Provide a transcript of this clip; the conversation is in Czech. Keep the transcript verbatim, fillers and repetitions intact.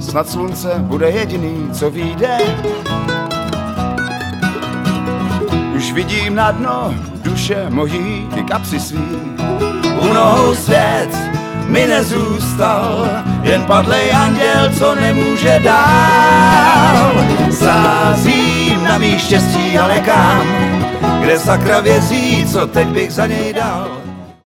snad slunce bude jediný, co vyjde. Už vidím na dno duše mojí i kapsy svý. U nohou svět mi nezůstal, jen padlej anděl, co nemůže dál. Sázím na mý štěstí, ale kam, kde sakra vězí, co teď bych za něj dal.